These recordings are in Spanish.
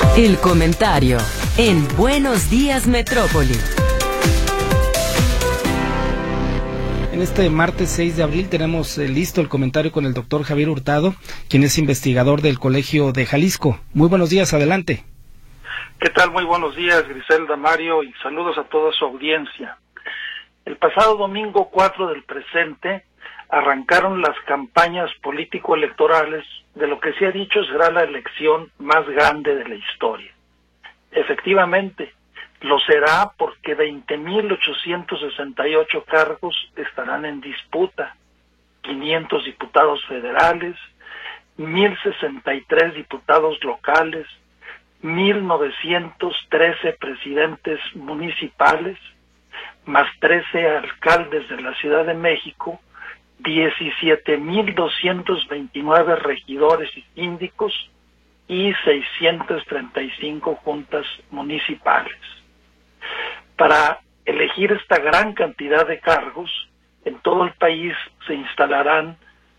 El comentario en Buenos Días Metrópoli. En este martes 6 de abril tenemos listo el comentario con el doctor Javier Hurtado, quien es investigador del Colegio de Jalisco. Muy buenos días, adelante. ¿Qué tal? Muy buenos días, Griselda, Mario, y saludos a toda su audiencia. El pasado domingo 4 del presente arrancaron las campañas político-electorales de lo que se ha dicho será la elección más grande de la historia. Efectivamente, lo será porque 20.868 cargos estarán en disputa, 500 diputados federales, 1.063 diputados locales, 1.913 presidentes municipales, más 13 alcaldes de la Ciudad de México, 17.229 regidores y síndicos y 635 juntas municipales. Para elegir esta gran cantidad de cargos, en todo el país se instalarán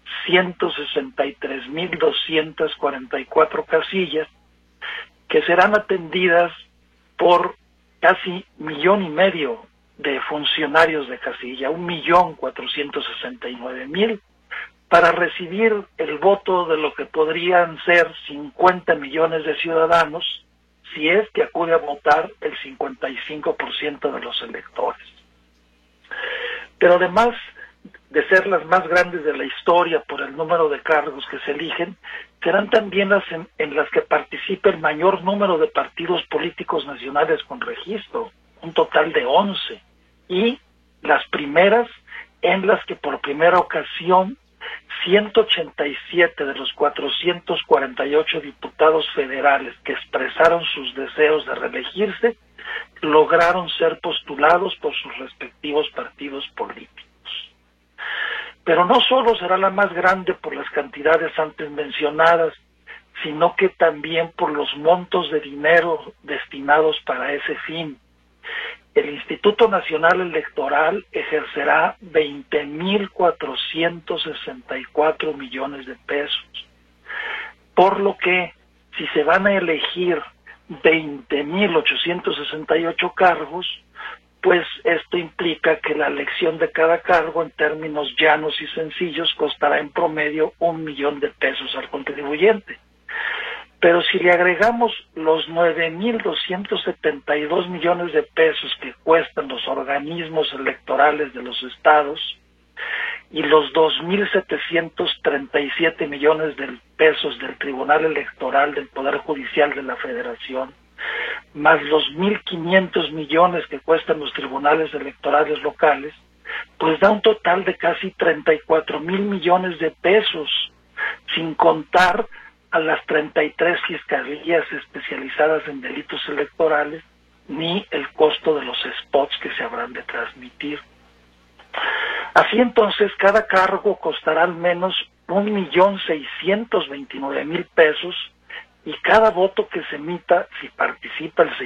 163.244 casillas que serán atendidas por casi 1,5 millones de funcionarios de casilla, 1.469.000, para recibir el voto de lo que podrían ser 50 millones de ciudadanos, si es que acude a votar el 55% de los electores. Pero además de ser las más grandes de la historia por el número de cargos que se eligen, serán también las en las que participa el mayor número de partidos políticos nacionales con registro, un total de 11, y las primeras en las que por primera ocasión 187 de los 448 diputados federales que expresaron sus deseos de reelegirse lograron ser postulados por sus respectivos partidos políticos. Pero no solo será la más grande por las cantidades antes mencionadas, sino que también por los montos de dinero destinados para ese fin. El Instituto Nacional Electoral ejercerá 20.464 millones de pesos, por lo que si se van a elegir 20.868 cargos, pues esto implica que la elección de cada cargo en términos llanos y sencillos costará en promedio 1 millón de pesos al contribuyente. Pero si le agregamos los 9.272 millones de pesos que cuestan los organismos electorales de los estados y los 2.737 millones de pesos del Tribunal Electoral del Poder Judicial de la Federación, más los 1.500 millones que cuestan los tribunales electorales locales, pues da un total de casi 34,000 millones de pesos, sin contar a las 33 fiscalías especializadas en delitos electorales, ni el costo de los spots que se habrán de transmitir. Así entonces, cada cargo costará al menos 1.629.000 pesos, y cada voto que se emita, si participa el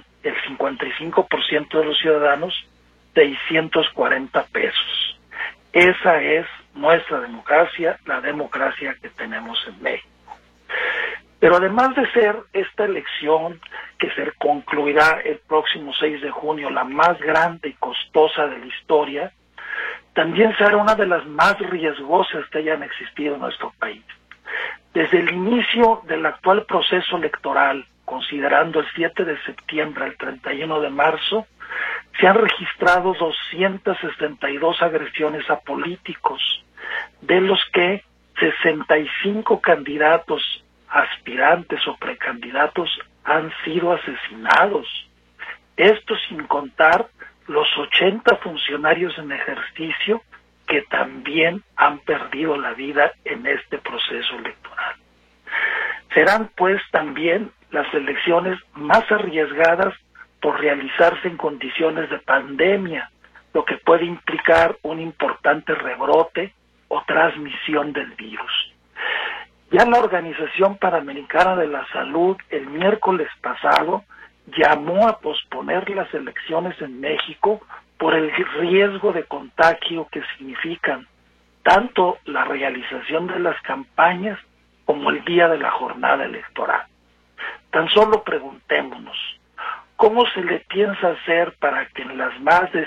55% de los ciudadanos, 640 pesos. Esa es nuestra democracia, la democracia que tenemos en México. Pero además de ser esta elección que se concluirá el próximo 6 de junio, la más grande y costosa de la historia, también será una de las más riesgosas que hayan existido en nuestro país. Desde el inicio del actual proceso electoral, considerando el 7 de septiembre al 31 de marzo, se han registrado 262 agresiones a políticos, de los que 65 candidatos, aspirantes o precandidatos han sido asesinados. Esto sin contar los 80 funcionarios en ejercicio que también han perdido la vida en este proceso electoral. Serán pues también las elecciones más arriesgadas por realizarse en condiciones de pandemia, lo que puede implicar un importante rebrote o transmisión del virus. Ya la Organización Panamericana de la Salud el miércoles pasado llamó a posponer las elecciones en México por el riesgo de contagio que significan tanto la realización de las campañas como el día de la jornada electoral. Tan solo preguntémonos, ¿cómo se le piensa hacer para que en las más de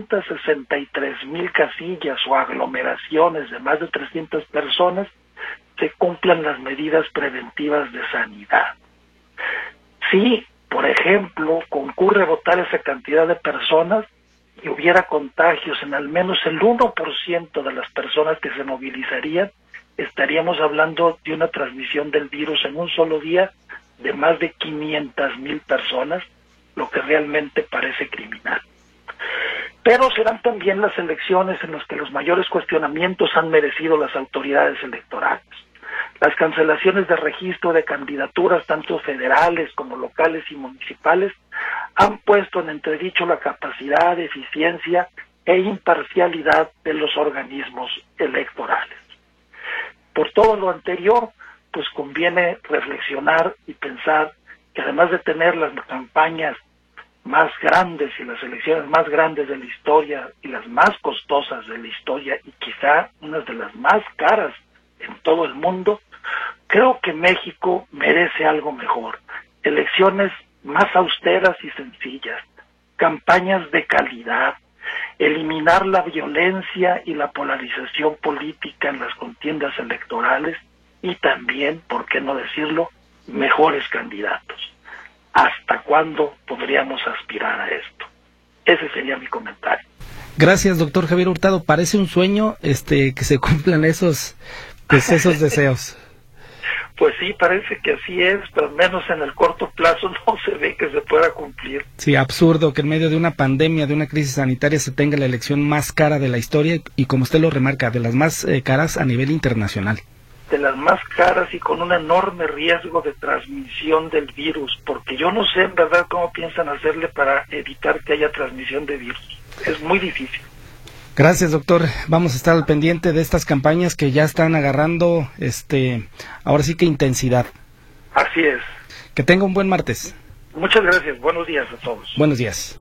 163,000 casillas o aglomeraciones de más de 300 personas se cumplan las medidas preventivas de sanidad? Si, por ejemplo, concurre a votar esa cantidad de personas y hubiera contagios en al menos el 1% de las personas que se movilizarían, estaríamos hablando de una transmisión del virus en un solo día de más de 500,000 personas, lo que realmente parece criminal. Pero serán también las elecciones en las que los mayores cuestionamientos han merecido las autoridades electorales. Las cancelaciones de registro de candidaturas, tanto federales como locales y municipales, han puesto en entredicho la capacidad, eficiencia e imparcialidad de los organismos electorales. Por todo lo anterior, pues conviene reflexionar y pensar que además de tener las campañas más grandes y las elecciones más grandes de la historia y las más costosas de la historia y quizá unas de las más caras en todo el mundo, creo que México merece algo mejor. Elecciones más austeras y sencillas, campañas de calidad, eliminar la violencia y la polarización política en las contiendas electorales y también, por qué no decirlo, mejores candidatos. ¿Hasta cuándo podríamos aspirar a esto? Ese sería mi comentario. Gracias, doctor Javier Hurtado. Parece un sueño que se cumplan esos deseos. Pues sí, parece que así es, pero al menos en el corto plazo no se ve que se pueda cumplir. Sí, absurdo que en medio de una pandemia, de una crisis sanitaria, se tenga la elección más cara de la historia y, como usted lo remarca, de las más caras a nivel internacional. De las más caras y con un enorme riesgo de transmisión del virus, porque yo no sé en verdad cómo piensan hacerle para evitar que haya transmisión de virus. Es muy difícil. Gracias, doctor. Vamos a estar al pendiente de estas campañas que ya están agarrando, ahora sí que intensidad. Así es. Que tenga un buen martes. Muchas gracias. Buenos días a todos. Buenos días.